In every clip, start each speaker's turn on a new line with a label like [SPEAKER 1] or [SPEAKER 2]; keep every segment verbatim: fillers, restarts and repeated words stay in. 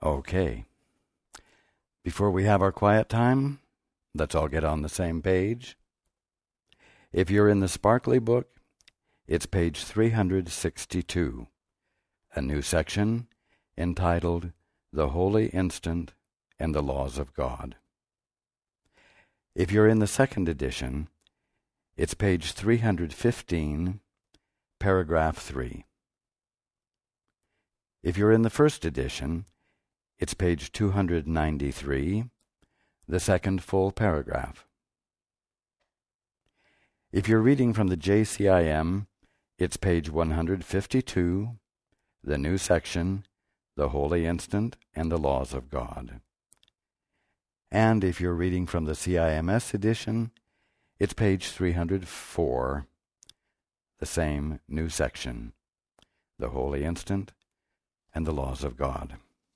[SPEAKER 1] Okay. Before we have our quiet time, let's all get on the same page. If you're in the Sparkly book, it's page three hundred sixty-two, a new section entitled The Holy Instant and the Laws of God. If you're in the second edition, it's page three hundred fifteen, paragraph three. If you're in the first edition, it's page two hundred ninety-three, the second full paragraph. If you're reading from the J C I M, it's page one hundred fifty-two, the new section, The Holy Instant and the Laws of God. And if you're reading from the C I M S edition, it's page three hundred four, the same new section, The Holy Instant and the Laws of God.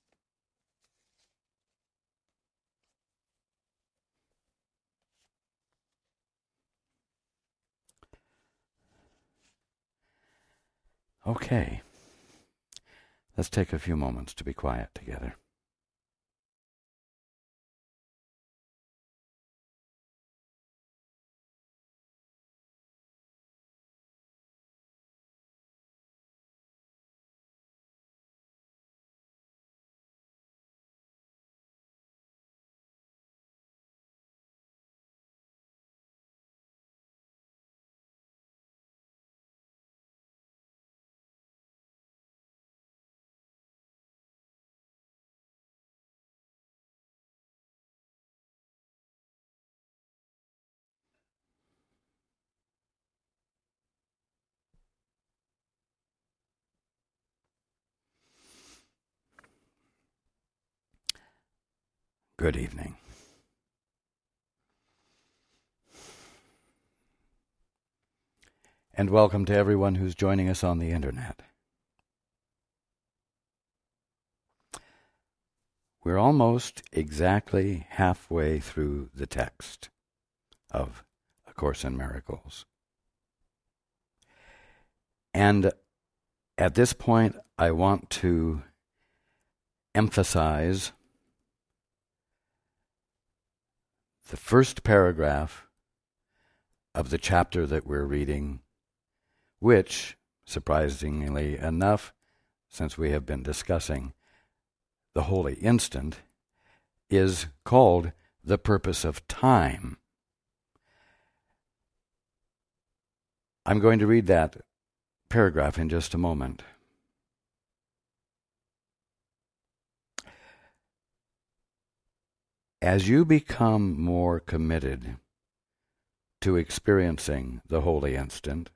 [SPEAKER 1] Okay, let's take a few moments to be quiet together. Good evening. And welcome to everyone who's joining us on the internet. We're almost exactly halfway through the text of A Course in Miracles. And at this point, I want to emphasize the first paragraph of the chapter that we're reading, which, surprisingly enough, since we have been discussing the Holy Instant, is called The Purpose of Time. I'm going to read that paragraph in just a moment. As you become more committed to experiencing the Holy Instant,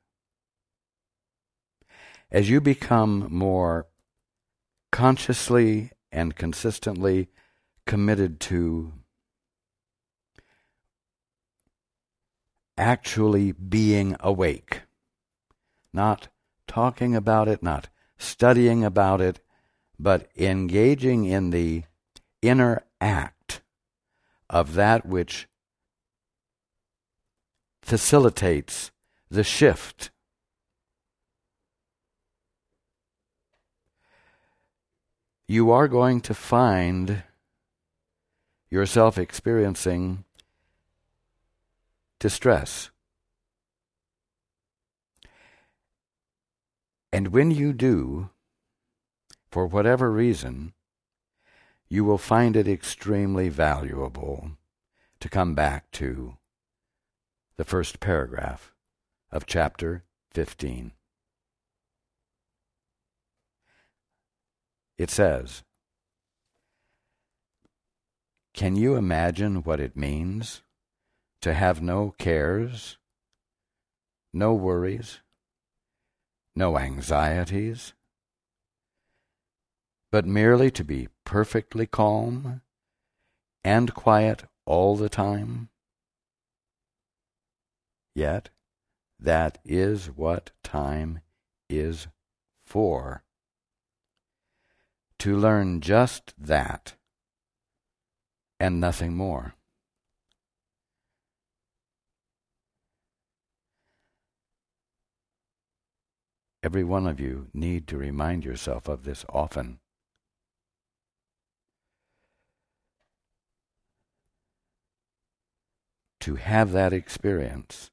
[SPEAKER 1] as you become more consciously and consistently committed to actually being awake, not talking about it, not studying about it, but engaging in the inner act of that which facilitates the shift. You are going to find yourself experiencing distress. And when you do, for whatever reason, you will find it extremely valuable to come back to the first paragraph of chapter fifteen. It says, "Can you imagine what it means to have no cares, no worries, no anxieties, but merely to be perfectly calm and quiet all the time? Yet, that is what time is for. To learn just that and nothing more. Every one of you need to remind yourself of this often. to have that experience.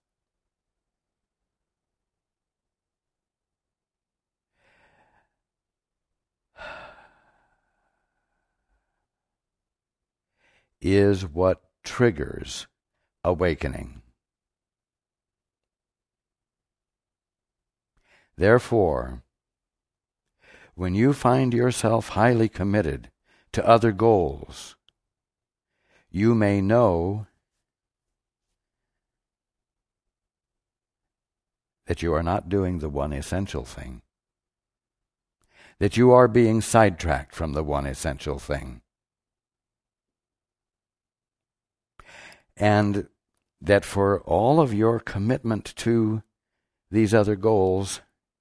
[SPEAKER 1] Is what triggers awakening. Therefore, when you find yourself highly committed to other goals, you may know that you are not doing the one essential thing, that you are being sidetracked from the one essential thing, and that for all of your commitment to these other goals,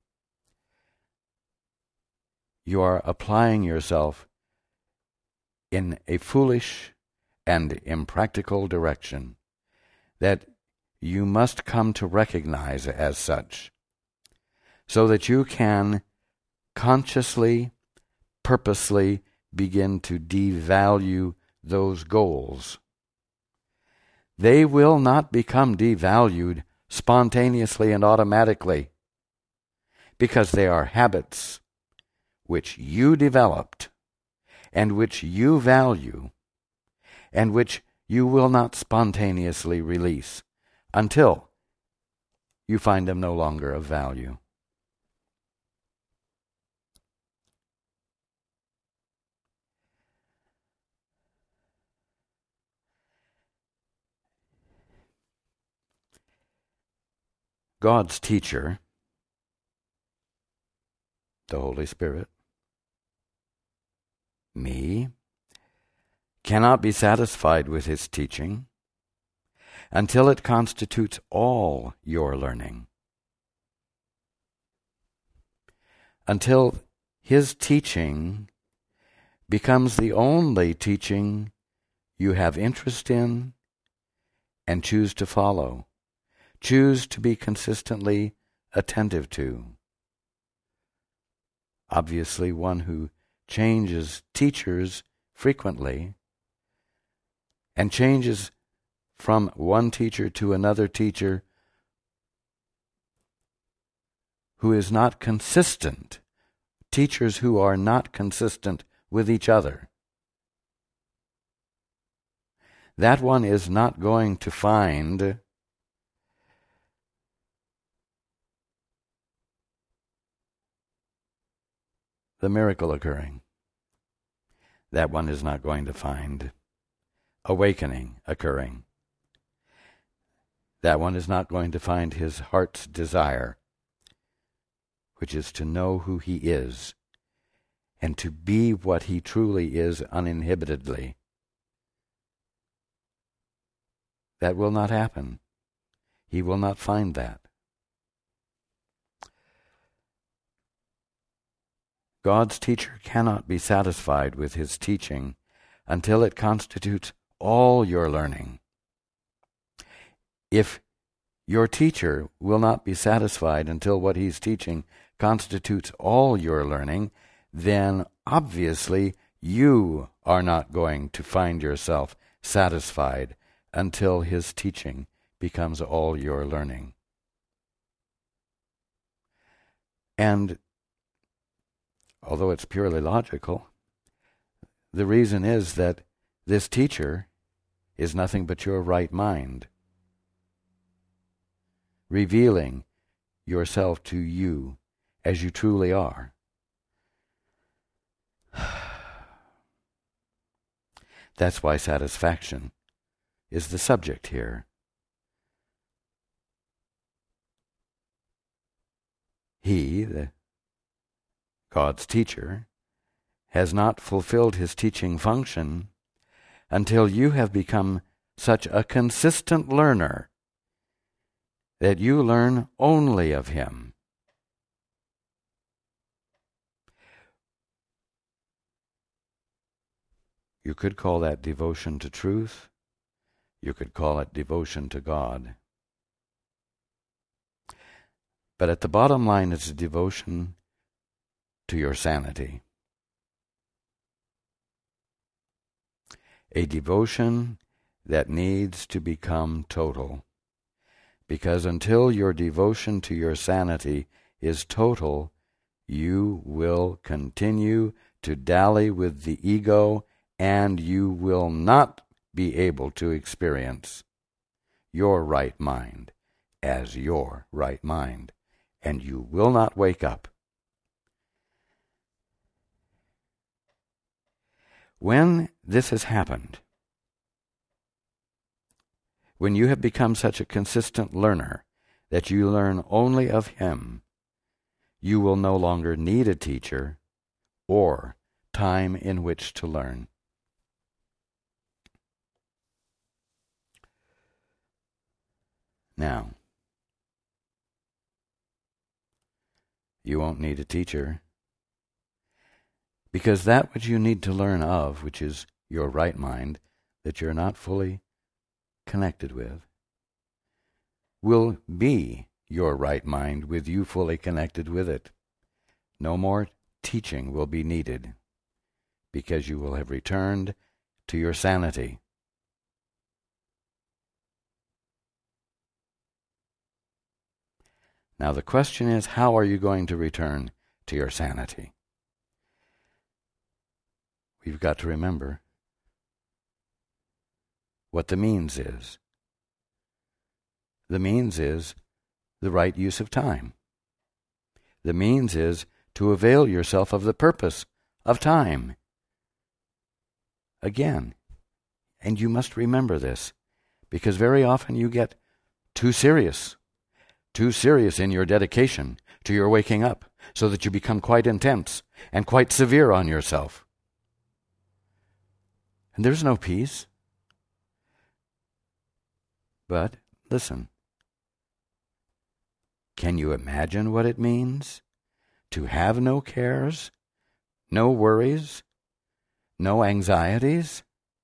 [SPEAKER 1] you are applying yourself in a foolish and impractical direction that you must come to recognize as such, so that you can consciously, purposely begin to devalue those goals. They will not become devalued spontaneously and automatically, because they are habits which you developed and which you value and which you will not spontaneously release until you find them no longer of value. God's teacher, the Holy Spirit, me, cannot be satisfied with his teaching until it constitutes all your learning. Until his teaching becomes the only teaching you have interest in and choose to follow, choose to be consistently attentive to. Obviously, one who changes teachers frequently and changes from one teacher to another teacher who is not consistent, teachers who are not consistent with each other, that one is not going to find the miracle occurring. That one is not going to find awakening occurring. That one is not going to find his heart's desire, which is to know who he is and to be what he truly is uninhibitedly. That will not happen. He will not find that. God's teacher cannot be satisfied with his teaching until it constitutes all your learning. If your teacher will not be satisfied until what he's teaching constitutes all your learning, then obviously you are not going to find yourself satisfied until his teaching becomes all your learning. And although it's purely logical, the reason is that this teacher is nothing but your right mind, revealing yourself to you as you truly are. That's why satisfaction is the subject here. He, the God's teacher, has not fulfilled his teaching function until you have become such a consistent learner that you learn only of him. You could call that devotion to truth. You could call it devotion to God. But at the bottom line, it's a devotion to your sanity. A devotion that needs to become total. Because until your devotion to your sanity is total, you will continue to dally with the ego, and you will not be able to experience your right mind as your right mind, and you will not wake up. When this has happened, when you have become such a consistent learner that you learn only of Him, you will no longer need a teacher or time in which to learn. Now, you won't need a teacher, because that which you need to learn of, which is your right mind, that you're not fully connected with, will be your right mind with you fully connected with it. No more teaching will be needed, because you will have returned to your sanity. Now the question is, how are you going to return to your sanity? We've got to remember what the means is. The means is the right use of time. The means is to avail yourself of the purpose of time. Again, and you must remember this, because very often you get too serious, too serious in your dedication to your waking up, so that you become quite intense and quite severe on yourself. And there's no peace. But, listen, can you imagine what it means to have no cares, no worries, no anxieties,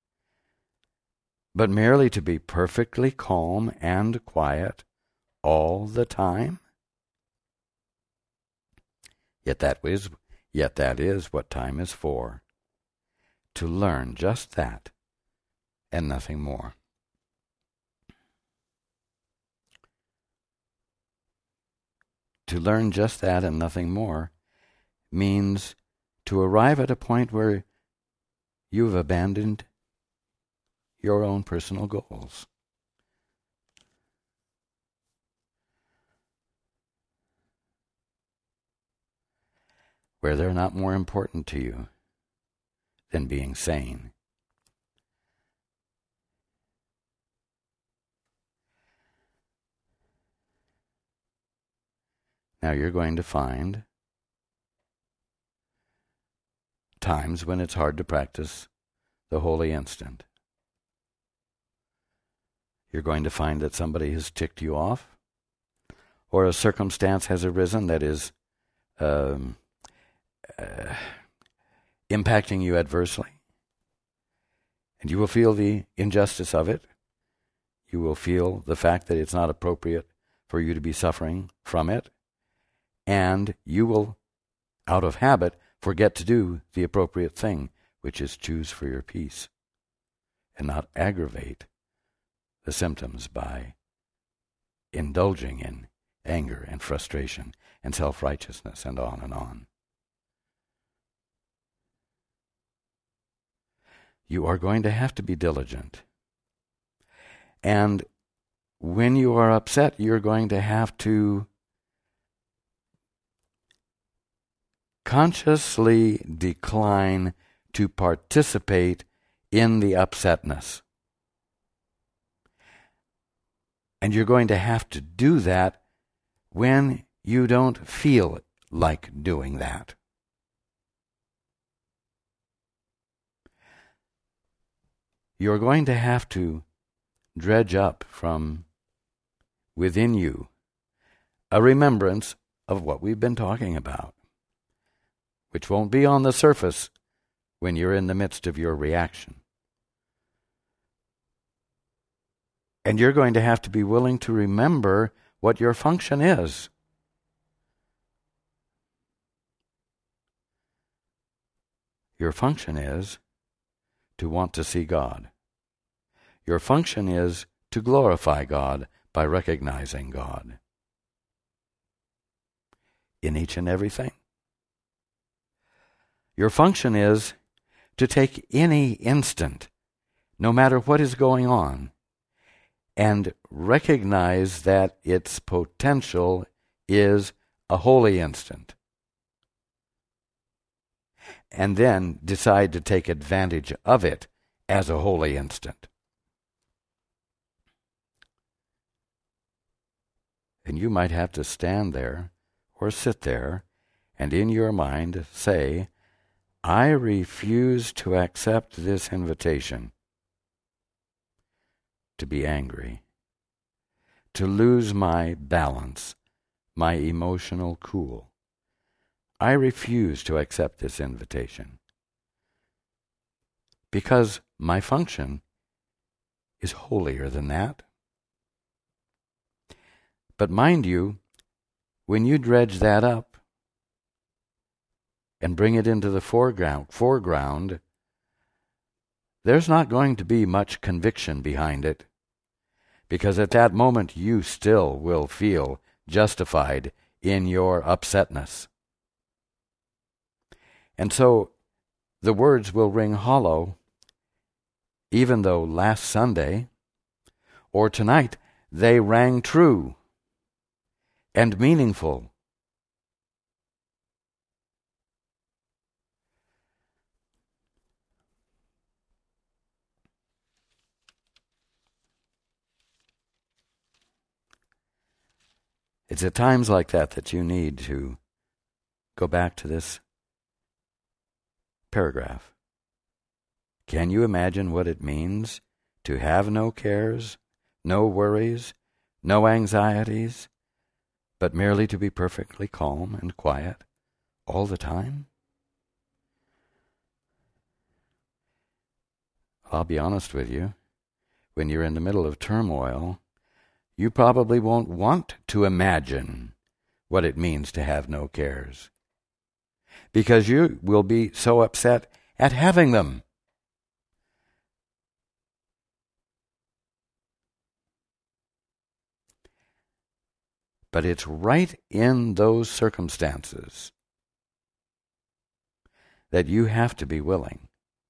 [SPEAKER 1] but merely to be perfectly calm and quiet all the time? Yet that is, yet that is what time is for, to learn just that and nothing more. To learn just that and nothing more means to arrive at a point where you've abandoned your own personal goals. Where they're not more important to you than being sane. Now you're going to find times when it's hard to practice the holy instant. You're going to find that somebody has ticked you off, or a circumstance has arisen that is um, uh, impacting you adversely. And you will feel the injustice of it. You will feel the fact that it's not appropriate for you to be suffering from it. And you will, out of habit, forget to do the appropriate thing, which is choose for your peace and not aggravate the symptoms by indulging in anger and frustration and self-righteousness and on and on. You are going to have to be diligent. And when you are upset, you're going to have to consciously decline to participate in the upsetness. And you're going to have to do that when you don't feel like doing that. You're going to have to dredge up from within you a remembrance of what we've been talking about, which won't be on the surface when you're in the midst of your reaction. And you're going to have to be willing to remember what your function is. Your function is to want to see God. your function is to glorify God by recognizing God in each and everything. Your function is to take any instant, no matter what is going on, and recognize that its potential is a holy instant. And then decide to take advantage of it as a holy instant. And you might have to stand there or sit there and in your mind say, I refuse to accept this invitation to be angry, to lose my balance, my emotional cool. I refuse to accept this invitation because my function is holier than that. But mind you, when you dredge that up and bring it into the foreground, foreground, there's not going to be much conviction behind it, because at that moment you still will feel justified in your upsetness. And so the words will ring hollow, even though last Sunday or tonight they rang true and meaningful. It's at times like that that you need to go back to this paragraph. Can you imagine what it means to have no cares, no worries, no anxieties, but merely to be perfectly calm and quiet all the time? I'll be honest with you, when you're in the middle of turmoil, you probably won't want to imagine what it means to have no cares, because you will be so upset at having them. But it's right in those circumstances that you have to be willing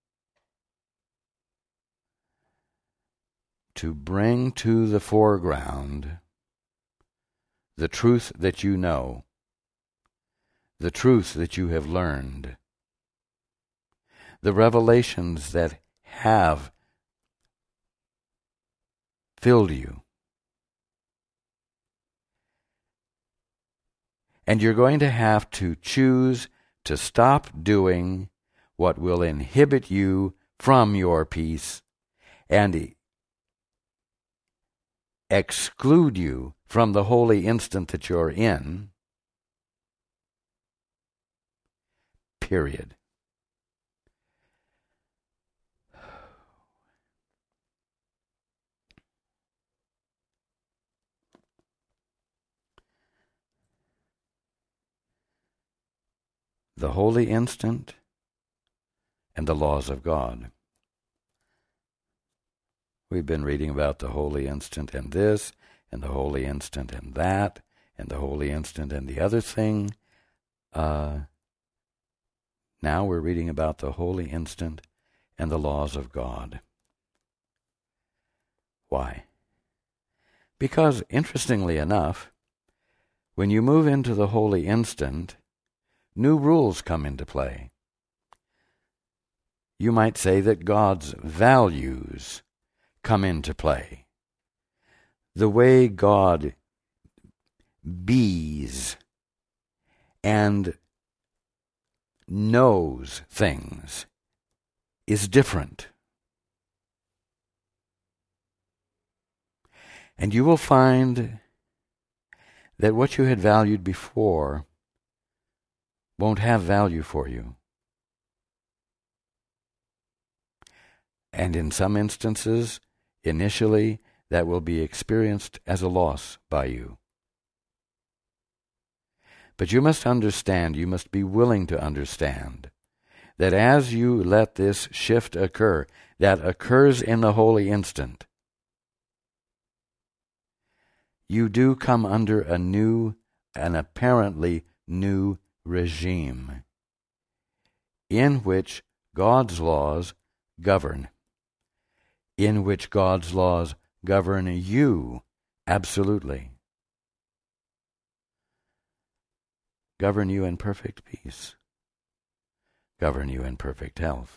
[SPEAKER 1] to bring to the foreground the truth that you know, the truth that you have learned, the revelations that have filled you. And you're going to have to choose to stop doing what will inhibit you from your peace and exclude you from the holy instant that you're in, period. The holy instant and the laws of God. We've been reading about the holy instant and this, and the holy instant and that, and the holy instant and the other thing. Uh, now we're reading about the holy instant and the laws of God. Why? Because, interestingly enough, when you move into the holy instant, new rules come into play. You might say that God's values come into play. The way God bees and knows things is different. And you will find that what you had valued before won't have value for you. And in some instances, initially, that will be experienced as a loss by you. But you must understand, you must be willing to understand, that as you let this shift occur, that occurs in the holy instant, you do come under a new, an apparently new regime in which God's laws govern, in which God's laws govern you absolutely, govern you in perfect peace, govern you in perfect health,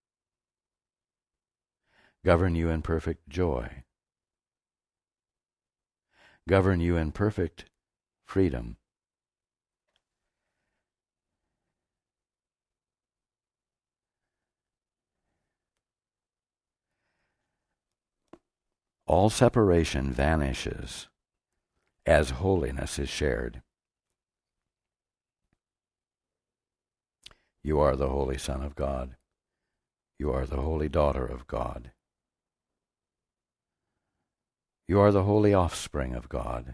[SPEAKER 1] govern you in perfect joy, govern you in perfect freedom. All separation vanishes as holiness is shared. You are the Holy Son of God. You are the Holy Daughter of God. You are the holy offspring of God.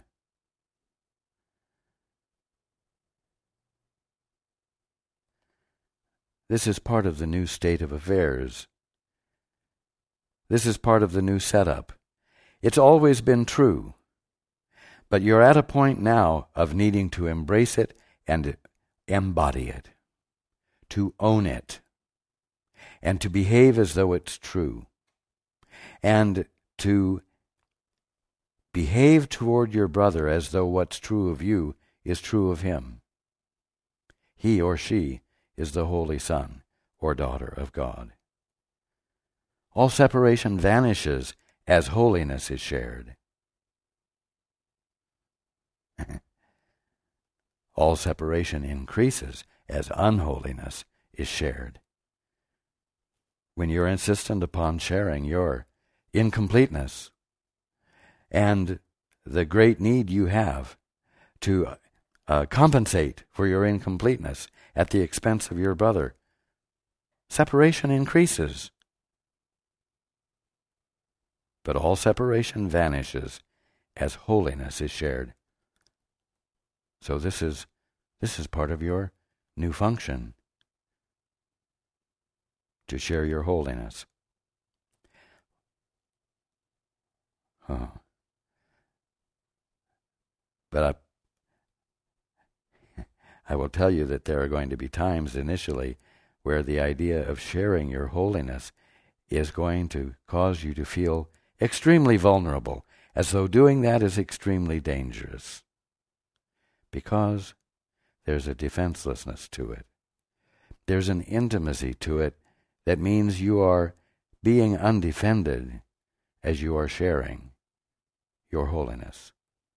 [SPEAKER 1] This is part of the new state of affairs. This is part of the new setup. It's always been true, but you're at a point now of needing to embrace it and embody it, to own it, and to behave as though it's true, and to behave toward your brother as though what's true of you is true of him. He or she is the Holy Son or Daughter of God. All separation vanishes as holiness is shared. All separation increases as unholiness is shared. When you're insistent upon sharing your incompleteness and the great need you have to uh, compensate for your incompleteness at the expense of your brother, separation increases. But all separation vanishes as holiness is shared. So this is this is part of your new function, to share your holiness. Huh. But I, I will tell you that there are going to be times initially where the idea of sharing your holiness is going to cause you to feel extremely vulnerable, as though doing that is extremely dangerous, because there's a defenselessness to it. There's an intimacy to it that means you are being undefended as you are sharing your holiness.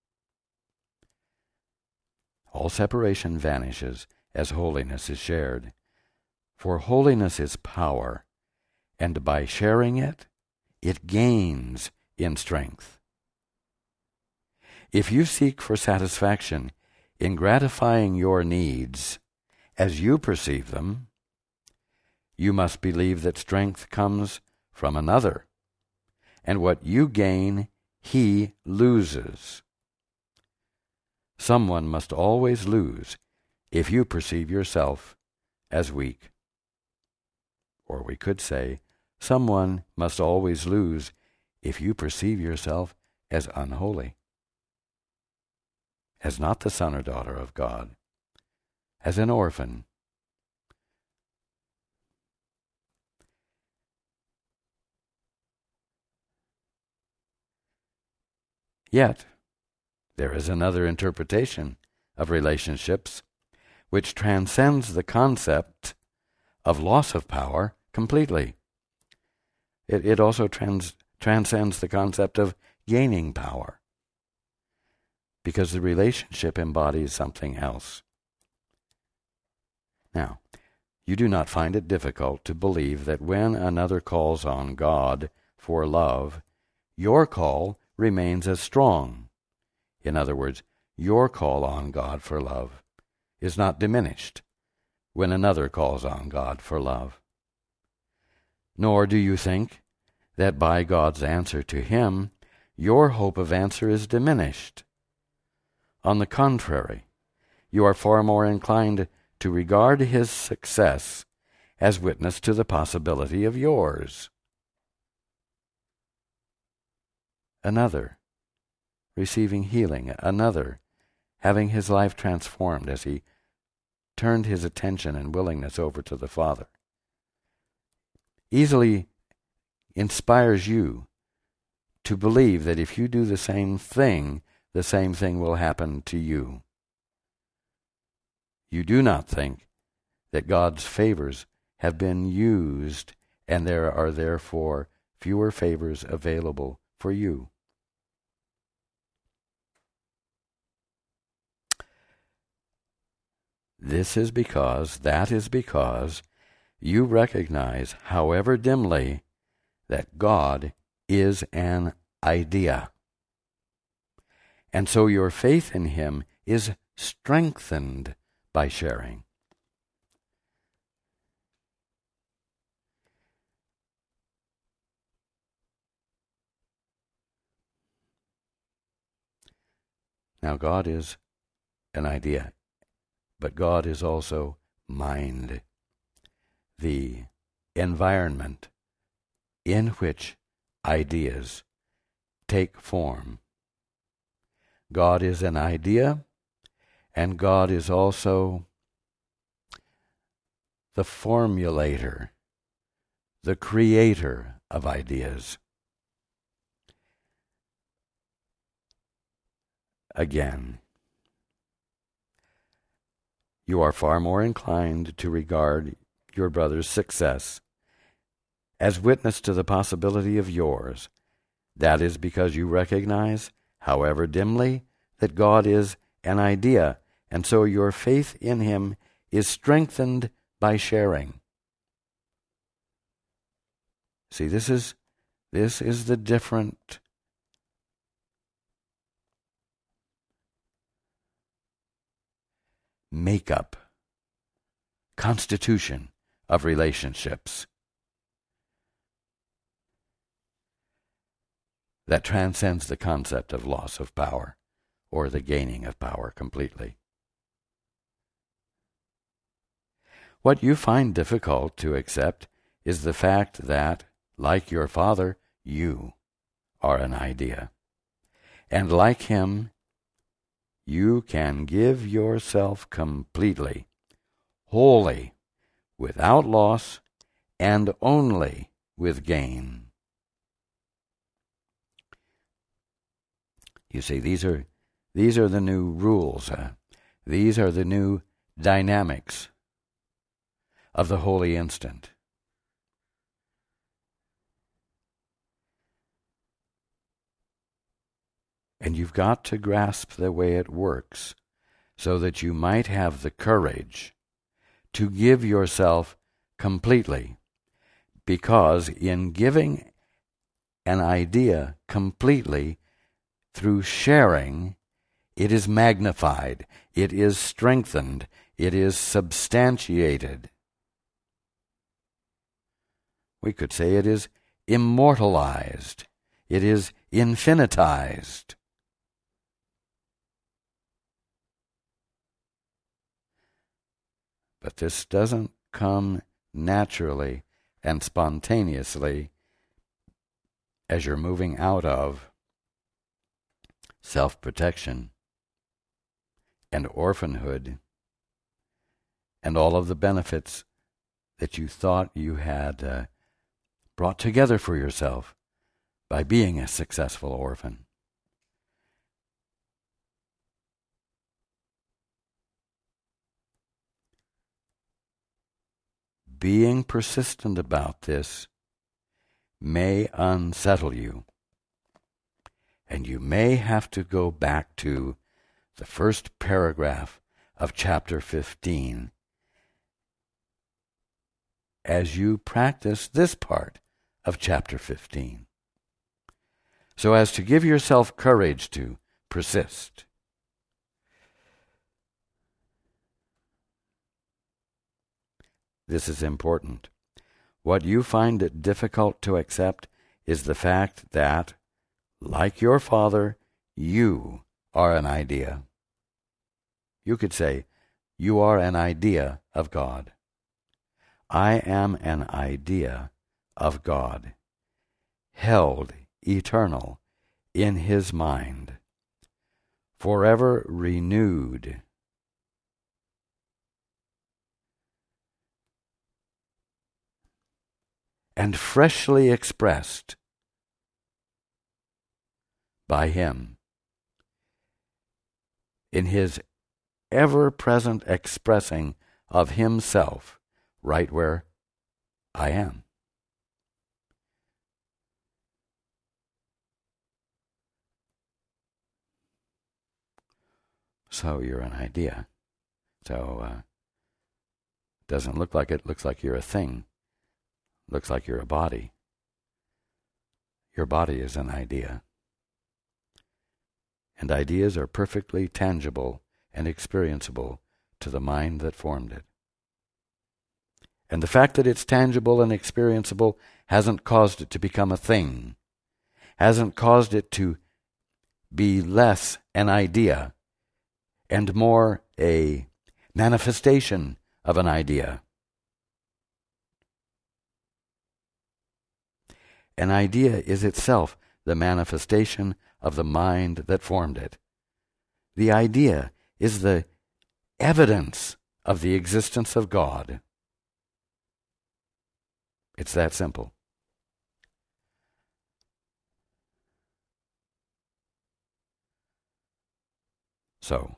[SPEAKER 1] All separation vanishes as holiness is shared, for holiness is power, and by sharing it, it gains in strength. If you seek for satisfaction in gratifying your needs as you perceive them, you must believe that strength comes from another, and what you gain, he loses. Someone must always lose if you perceive yourself as weak. Or we could say, someone must always lose if you perceive yourself as unholy, as not the son or daughter of God, as an orphan. Yet, there is another interpretation of relationships which transcends the concept of loss of power completely. It, it also trans, transcends the concept of gaining power, because the relationship embodies something else. Now, you do not find it difficult to believe that when another calls on God for love, your call remains as strong. In other words, your call on God for love is not diminished when another calls on God for love. Nor do you think that by God's answer to him, your hope of answer is diminished. On the contrary, you are far more inclined to regard his success as witness to the possibility of yours. another receiving healing, another having his life transformed as he turned his attention and willingness over to the Father, easily inspires you to believe that if you do the same thing, the same thing will happen to you. You do not think that God's favors have been used, and there are therefore fewer favors available for you. This is because, that is because, you recognize, however dimly, that God is an idea. And so your faith in Him is strengthened by sharing. Now, God is an idea, but God is also mind, the environment in which ideas take form. God is an idea, and God is also the formulator, the creator of ideas. Again, you are far more inclined to regard your brother's success as witness to the possibility of yours. That is because you recognize, however dimly, that God is an idea, and so your faith in Him is strengthened by sharing. See, this is this is the different makeup, constitution of relationships that transcends the concept of loss of power or the gaining of power completely. What you find difficult to accept is the fact that, like your Father, you are an idea. And like Him, you can give yourself completely, wholly, without loss, and only with gain. You see, these are these are the new rules. Uh, these are the new dynamics of the holy instant. And you've got to grasp the way it works so that you might have the courage to give yourself completely. Because in giving an idea completely through sharing, it is magnified, it is strengthened, it is substantiated. We could say it is immortalized, it is infinitized. But this doesn't come naturally and spontaneously as you're moving out of self-protection and orphanhood and all of the benefits that you thought you had uh, brought together for yourself by being a successful orphan. Being persistent about this may unsettle you, and you may have to go back to the first paragraph of chapter fifteen as you practice this part of chapter fifteen, so as to give yourself courage to persist. This is important. What you find it difficult to accept is the fact that, like your Father, you are an idea. You could say, you are an idea of God. I am an idea of God, held eternal in his mind, forever renewed. And freshly expressed by him in his ever-present expressing of himself right where I am. So you're an idea. So uh, doesn't look like it, looks like you're a thing. Looks like you're a body. Your body is an idea. And ideas are perfectly tangible and experienceable to the mind that formed it. And the fact that it's tangible and experienceable hasn't caused it to become a thing, hasn't caused it to be less an idea and more a manifestation of an idea. An idea is itself the manifestation of the mind that formed it. The idea is the evidence of the existence of God. It's that simple. So,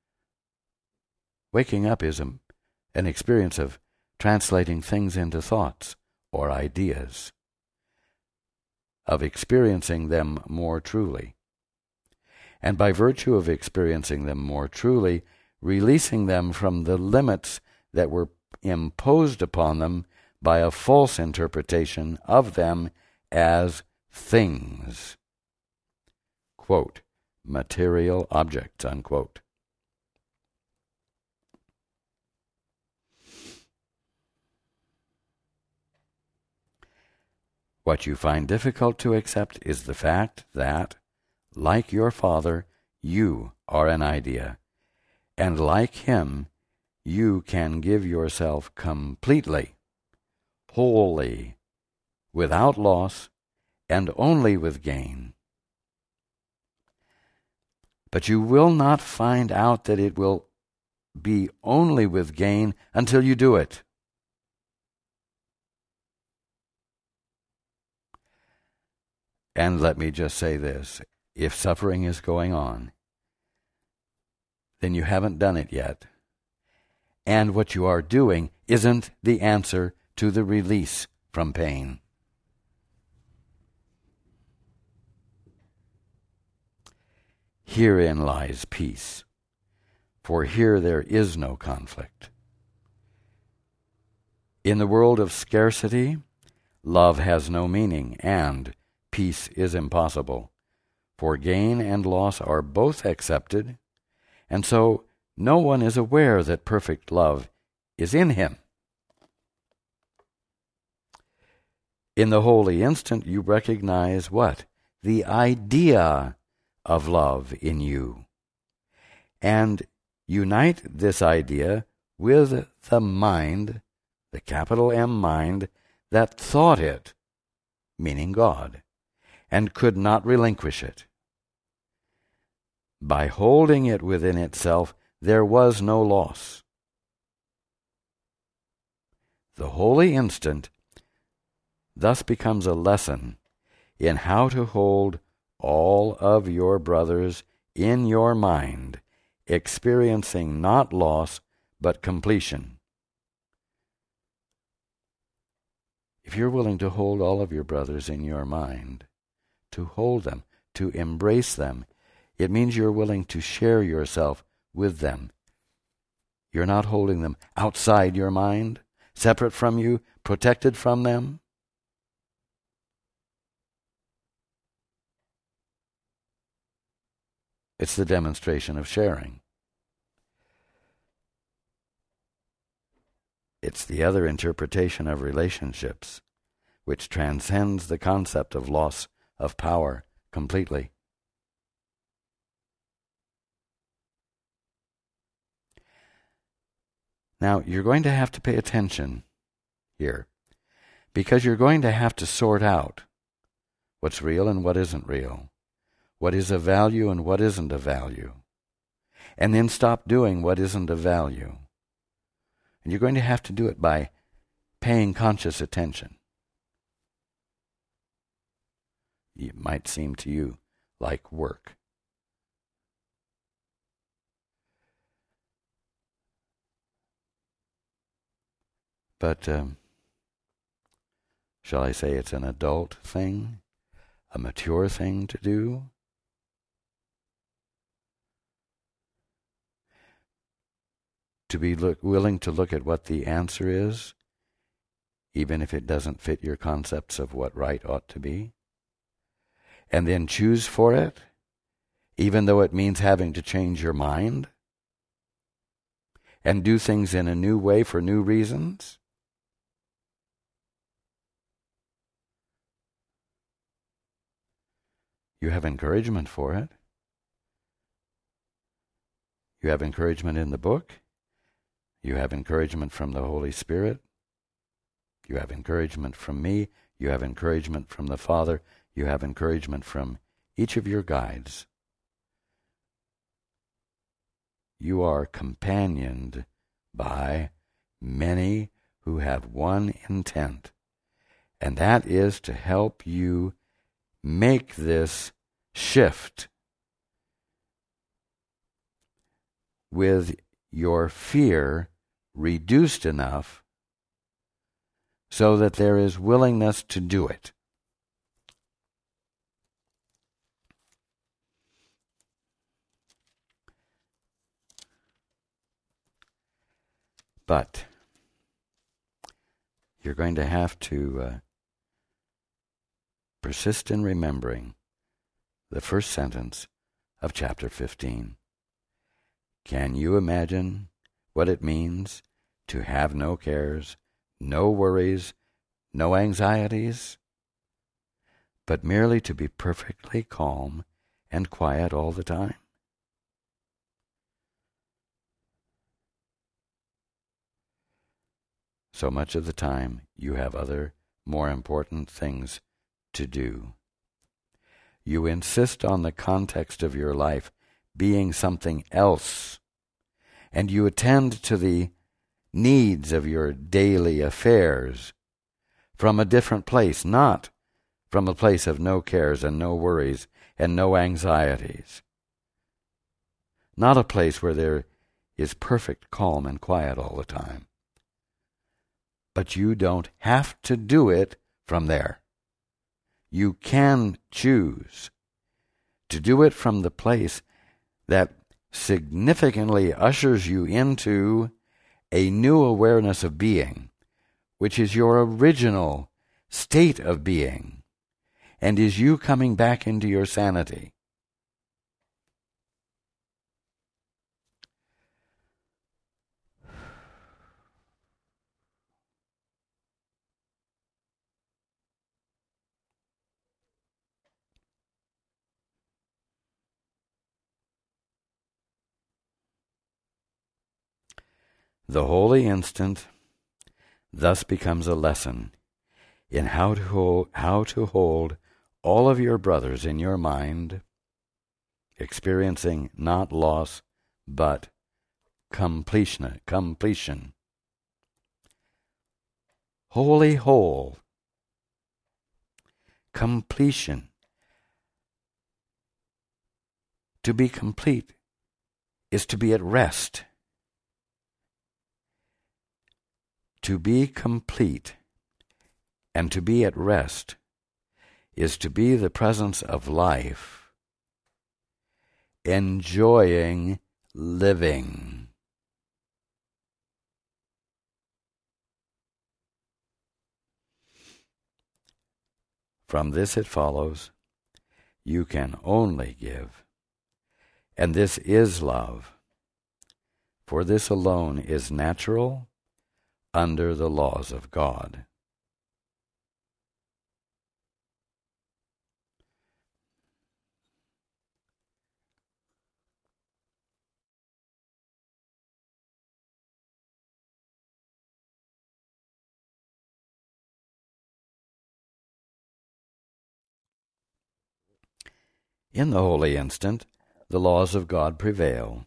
[SPEAKER 1] waking up is a, an experience of translating things into thoughts or ideas, of experiencing them more truly. And by virtue of experiencing them more truly, releasing them from the limits that were imposed upon them by a false interpretation of them as things. Quote, material objects, unquote. What you find difficult to accept is the fact that, like your Father, you are an idea, and like him, you can give yourself completely, wholly, without loss, and only with gain. But you will not find out that it will be only with gain until you do it. And let me just say this, if suffering is going on, then you haven't done it yet. And what you are doing isn't the answer to the release from pain. Herein lies peace, for here there is no conflict. In the world of scarcity, love has no meaning, and peace is impossible, for gain and loss are both accepted, and so no one is aware that perfect love is in him. In the holy instant, you recognize what? The idea of love in you, and unite this idea with the mind, the capital M mind, that thought it, meaning God, and could not relinquish it. By holding it within itself, there was no loss. The holy instant thus becomes a lesson in how to hold all of your brothers in your mind, experiencing not loss, but completion. If you're willing to hold all of your brothers in your mind, to hold them, to embrace them, it means you're willing to share yourself with them. You're not holding them outside your mind, separate from you, protected from them. It's the demonstration of sharing. It's the other interpretation of relationships, which transcends the concept of loss of power completely. Now, you're going to have to pay attention here, because you're going to have to sort out what's real and what isn't real, what is of value and what isn't of value. And then stop doing what isn't of value. And you're going to have to do it by paying conscious attention. It might seem to you like work. But um, shall I say it's an adult thing, a mature thing to do? To be look, willing to look at what the answer is, even if it doesn't fit your concepts of what right ought to be, and then choose for it, even though it means having to change your mind, and do things in a new way for new reasons. You have encouragement for it. You have encouragement in the book. You have encouragement from the Holy Spirit. You have encouragement from me. You have encouragement from the Father. You have encouragement from each of your guides. You are companioned by many who have one intent, and that is to help you make this shift with your fear reduced enough so that there is willingness to do it. But you're going to have to uh, persist in remembering the first sentence of chapter fifteen. Can you imagine what it means to have no cares, no worries, no anxieties, but merely to be perfectly calm and quiet all the time? So much of the time you have other, more important things to do. You insist on the context of your life being something else, and you attend to the needs of your daily affairs from a different place, not from a place of no cares and no worries and no anxieties, not a place where there is perfect calm and quiet all the time. But you don't have to do it from there. You can choose to do it from the place that significantly ushers you into a new awareness of being, which is your original state of being, and is you coming back into your sanity. The holy instant thus becomes a lesson in how to hold, how to hold all of your brothers in your mind, experiencing not loss, but completion. completion. Wholly whole. Completion. To be complete is to be at rest. To be complete and to be at rest is to be the presence of life, enjoying living. From this it follows, you can only give, and this is love, for this alone is natural under the laws of God. In the holy instant, the laws of God prevail.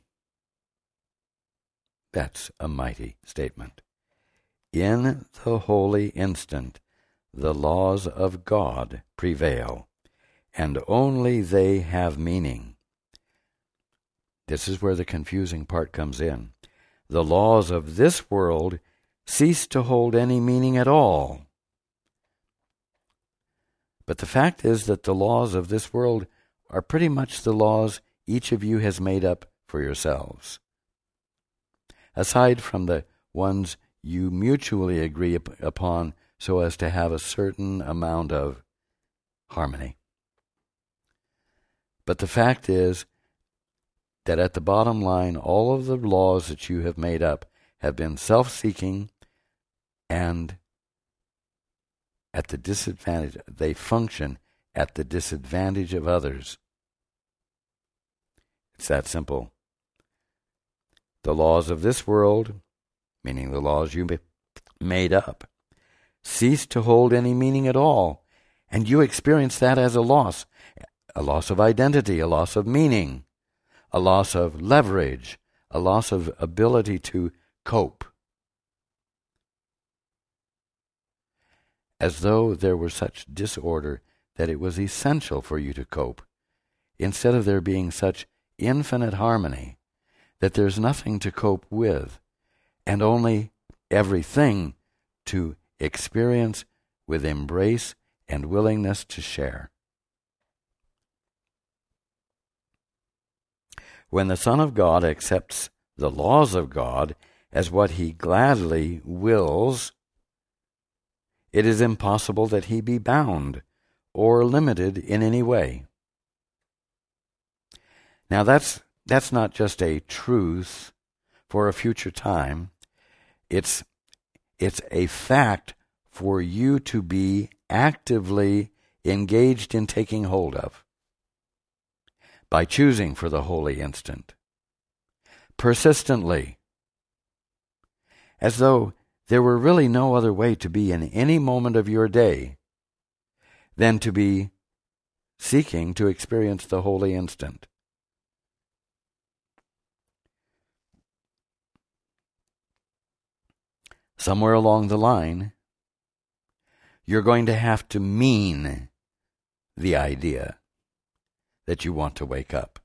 [SPEAKER 1] That's a mighty statement. In the holy instant, the laws of God prevail, and only they have meaning. This is where the confusing part comes in. The laws of this world cease to hold any meaning at all. But the fact is that the laws of this world are pretty much the laws each of you has made up for yourselves. Aside from the ones you mutually agree up- upon so as to have a certain amount of harmony. But the fact is that at the bottom line, all of the laws that you have made up have been self-seeking and at the disadvantage, they function at the disadvantage of others. It's that simple. The laws of this world, meaning the laws you made up, cease to hold any meaning at all, and you experience that as a loss, a loss of identity, a loss of meaning, a loss of leverage, a loss of ability to cope. As though there were such disorder that it was essential for you to cope, instead of there being such infinite harmony that there's nothing to cope with, and only everything to experience with embrace and willingness to share. When the Son of God accepts the laws of God as what he gladly wills, it is impossible that he be bound or limited in any way. Now that's that's not just a truth for a future time. It's it's a fact for you to be actively engaged in taking hold of by choosing for the holy instant, persistently, as though there were really no other way to be in any moment of your day than to be seeking to experience the holy instant. Somewhere along the line, you're going to have to mean the idea that you want to wake up.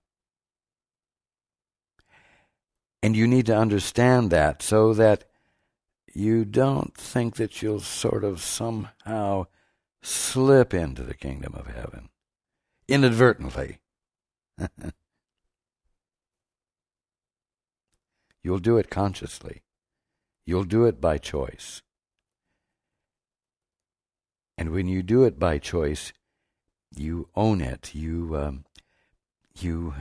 [SPEAKER 1] And you need to understand that so that you don't think that you'll sort of somehow slip into the kingdom of heaven inadvertently. You'll do it consciously. You'll do it by choice. And when you do it by choice, you own it. You um, you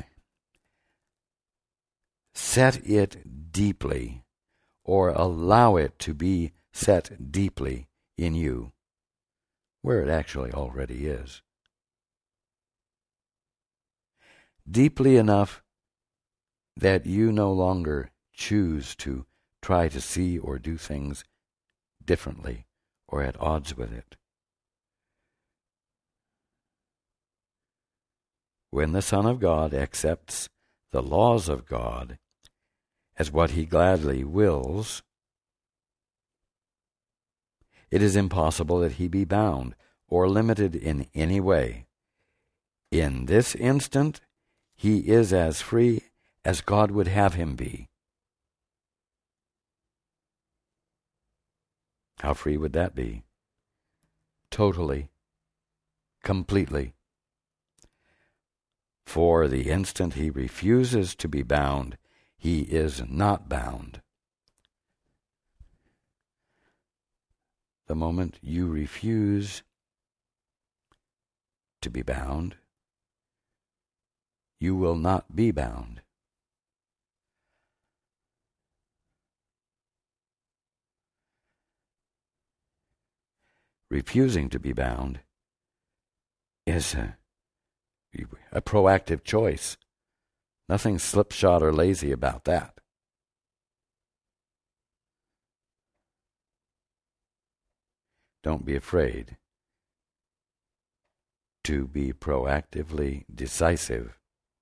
[SPEAKER 1] set it deeply, or allow it to be set deeply in you, where it actually already is. Deeply enough that you no longer choose to try to see or do things differently or at odds with it. When the Son of God accepts the laws of God as what he gladly wills, it is impossible that he be bound or limited in any way. In this instant, he is as free as God would have him be. How free would that be? Totally, completely. For the instant he refuses to be bound, he is not bound. The moment you refuse to be bound, you will not be bound. Refusing to be bound is a, a proactive choice. Nothing slipshod or lazy about that. Don't be afraid to be proactively decisive.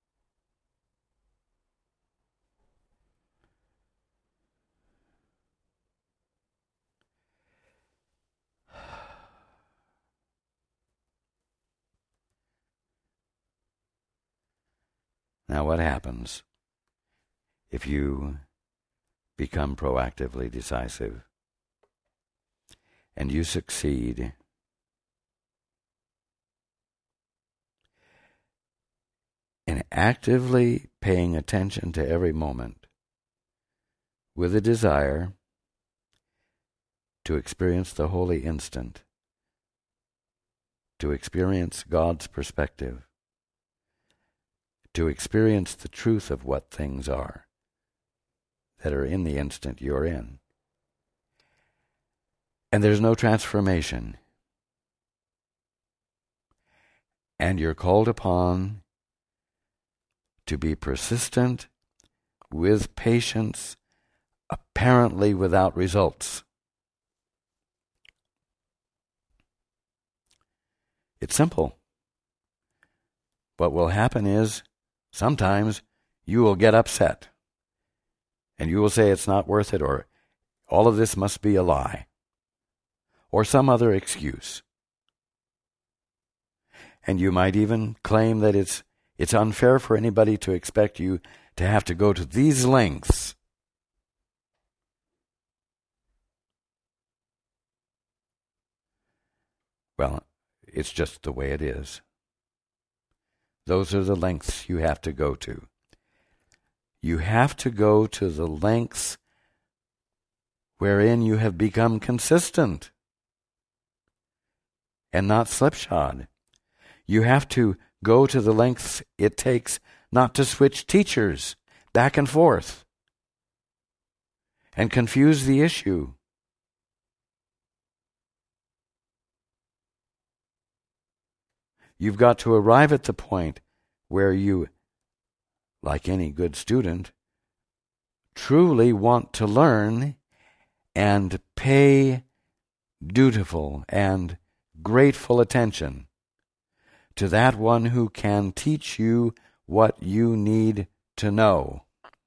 [SPEAKER 1] Now, what happens if you become proactively decisive and you succeed in actively paying attention to every moment with a desire to experience the holy instant, to experience God's perspective, to experience the truth of what things are that are in the instant you're in. And there's no transformation. And you're called upon to be persistent with patience, apparently without results. It's simple. What will happen is sometimes you will get upset and you will say it's not worth it, or all of this must be a lie, or some other excuse. And you might even claim that it's it's unfair for anybody to expect you to have to go to these lengths Well, it's just the way it is. Those are the lengths you have to go to. You have to go to the lengths wherein you have become consistent and not slipshod. You have to go to the lengths it takes not to switch teachers back and forth and confuse the issue. You've got to arrive at the point where you, like any good student, truly want to learn and pay dutiful and grateful attention to that one who can teach you what you need to know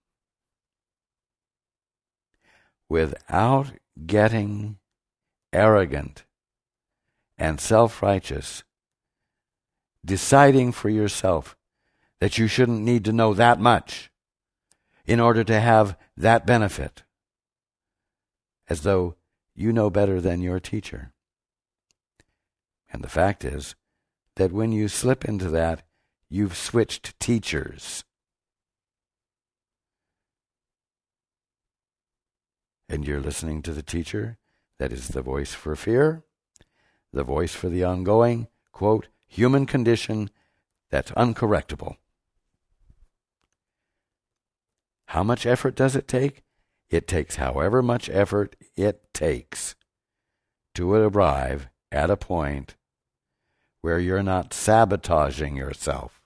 [SPEAKER 1] without getting arrogant and self-righteous, deciding for yourself that you shouldn't need to know that much in order to have that benefit, as though you know better than your teacher. And the fact is that when you slip into that, you've switched teachers. And you're listening to the teacher that is the voice for fear, the voice for the ongoing, quote, human condition that's uncorrectable. How much effort does it take? It takes however much effort it takes to arrive at a point where you're not sabotaging yourself.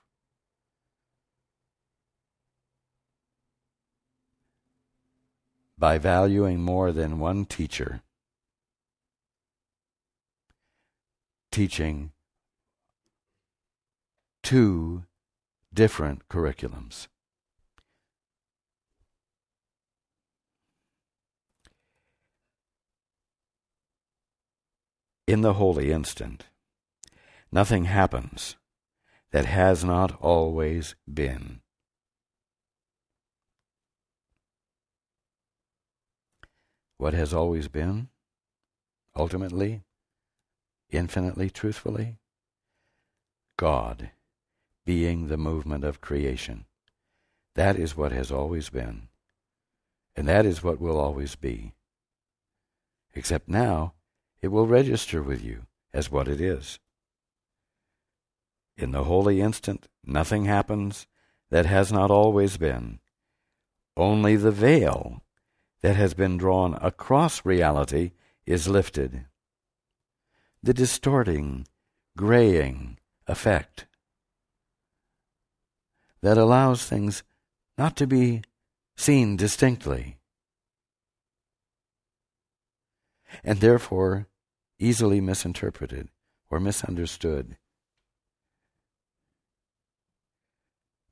[SPEAKER 1] By valuing more than one teacher, teaching two different curriculums. In the holy instant, nothing happens that has not always been. What has always been, ultimately, infinitely truthfully? God being the movement of creation. That is what has always been. And that is what will always be. Except now, it will register with you as what it is. In the holy instant, nothing happens that has not always been. Only the veil that has been drawn across reality is lifted. The distorting, graying effect that allows things not to be seen distinctly, and therefore easily misinterpreted or misunderstood.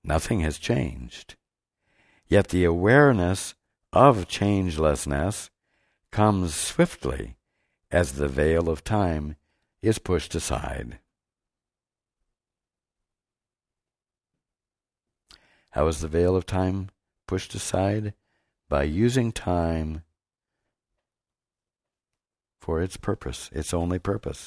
[SPEAKER 1] Nothing has changed. Yet the awareness of changelessness comes swiftly as the veil of time is pushed aside. How is the veil of time pushed aside? By using time for its purpose, its only purpose.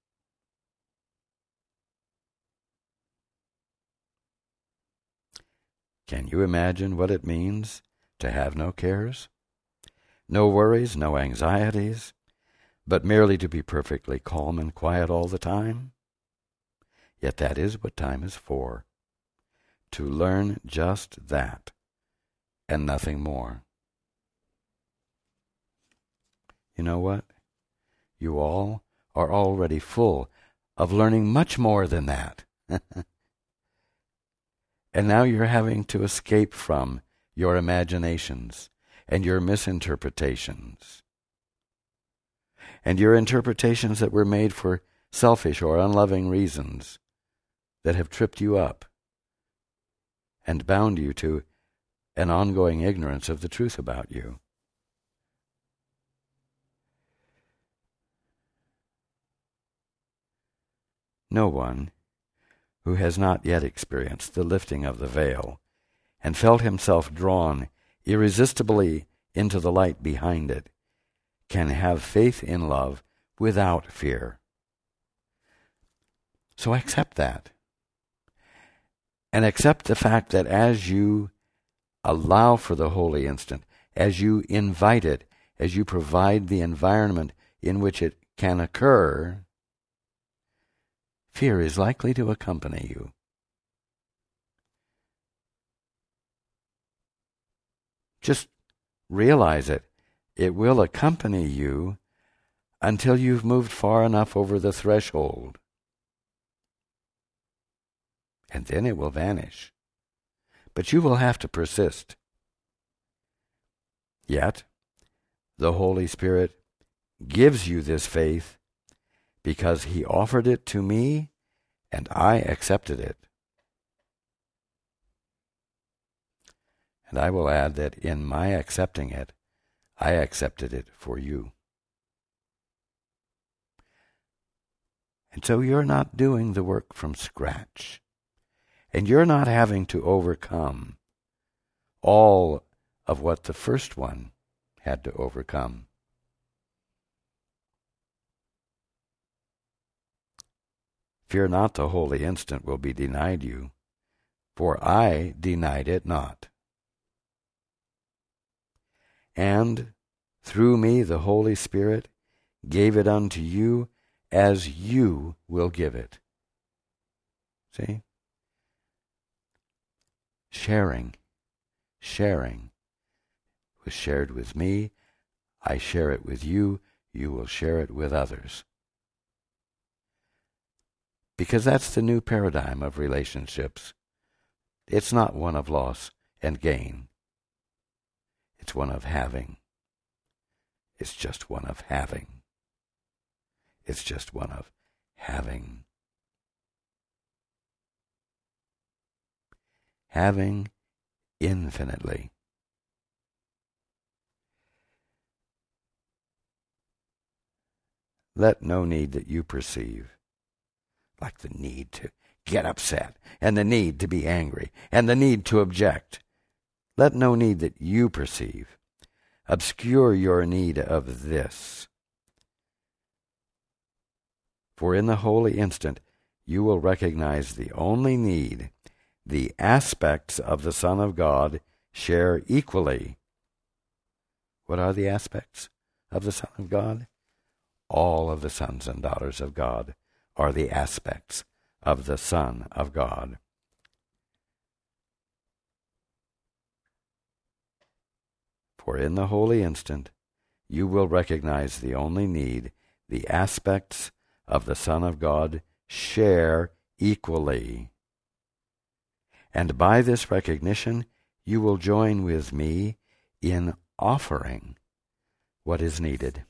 [SPEAKER 1] Can you imagine what it means to have no cares, no worries, no anxieties, but merely to be perfectly calm and quiet all the time? Yet that is what time is for, to learn just that and nothing more. You know what? You all are already full of learning much more than that. And now you're having to escape from your imaginations and your misinterpretations and your interpretations that were made for selfish or unloving reasons that have tripped you up and bound you to an ongoing ignorance of the truth about you. No one who has not yet experienced the lifting of the veil and felt himself drawn irresistibly into the light behind it can have faith in love without fear. So accept that. And accept the fact that as you allow for the holy instant, as you invite it, as you provide the environment in which it can occur, fear is likely to accompany you. Just realize it. It will accompany you until you've moved far enough over the threshold. And then it will vanish. But you will have to persist. Yet, the Holy Spirit gives you this faith because He offered it to me and I accepted it. And I will add that in my accepting it, I accepted it for you. And so you're not doing the work from scratch. And you're not having to overcome all of what the first one had to overcome. Fear not, the holy instant will be denied you, for I denied it not. And through me the Holy Spirit gave it unto you as you will give it. See? Sharing, sharing was shared with me. I share it with you. You will share it with others. Because that's the new paradigm of relationships. It's not one of loss and gain. It's one of having. It's just one of having. It's just one of having. Having infinitely. Let no need that you perceive, like the need to get upset, and the need to be angry, and the need to object, let no need that you perceive obscure your need of this. For in the holy instant you will recognize the only need the aspects of the Son of God share equally. What are the aspects of the Son of God? All of the sons and daughters of God are the aspects of the Son of God. For in the holy instant you will recognize the only need the aspects of the Son of God share equally. And by this recognition, you will join with me in offering what is needed.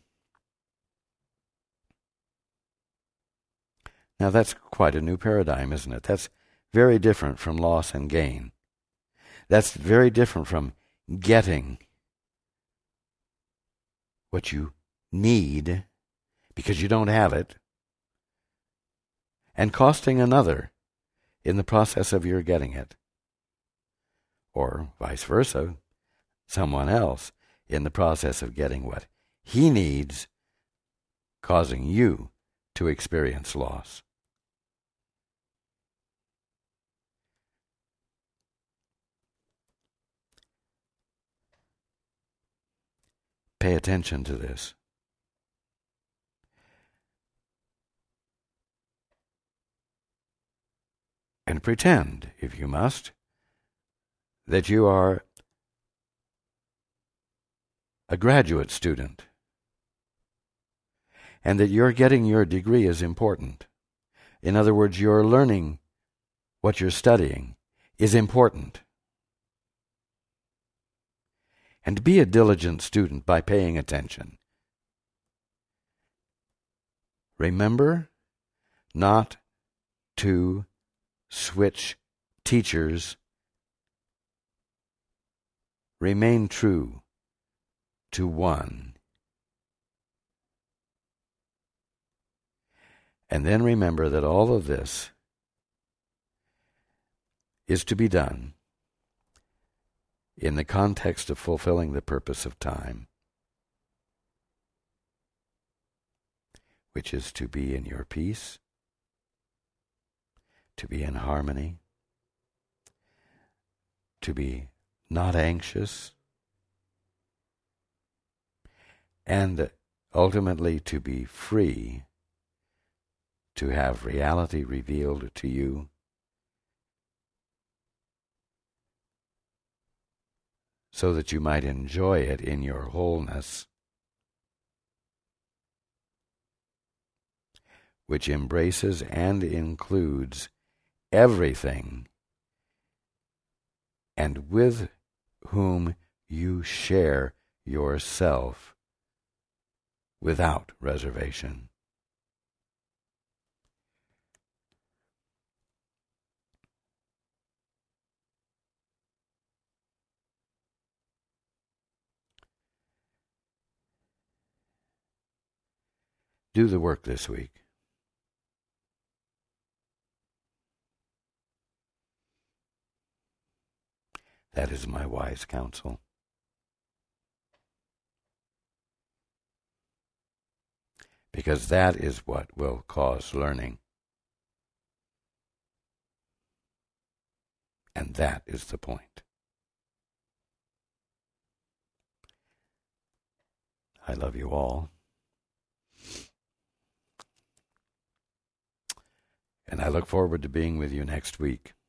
[SPEAKER 1] Now that's quite a new paradigm, isn't it? That's very different from loss and gain. That's very different from getting what you need because you don't have it, and costing another in the process of your getting it. Or vice versa, someone else in the process of getting what he needs, causing you to experience loss. Pay attention to this. And pretend, if you must, that you are a graduate student and that your getting your degree is important. In other words, your learning what you're studying is important. And be a diligent student by paying attention. Remember not to switch teachers. Remain true to one. And then remember that all of this is to be done in the context of fulfilling the purpose of time, which is to be in your peace, to be in harmony, to be not anxious, and ultimately to be free, to have reality revealed to you, so that you might enjoy it in your wholeness, which embraces and includes everything, and with whom you share yourself without reservation. Do the work this week. That is my wise counsel. Because that is what will cause learning. And that is the point. I love you all. And I look forward to being with you next week.